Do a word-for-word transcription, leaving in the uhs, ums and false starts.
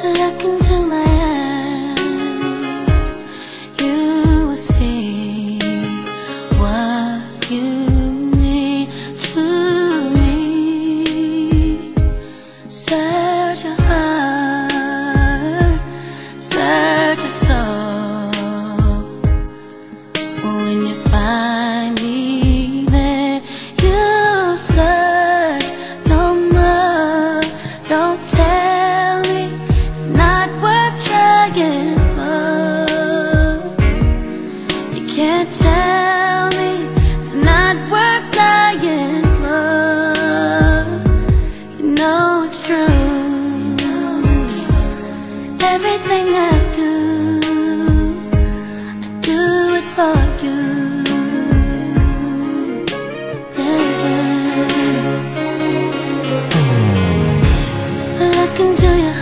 Look into my eyes, you will see what you mean to me. Search your heart, search your soul. When you find me, then you search no more. Don't tell me it's not worth trying for. You can't tell me it's not worth dying for. You know it's true. Everything I do, I do it for you. Yeah. Look into your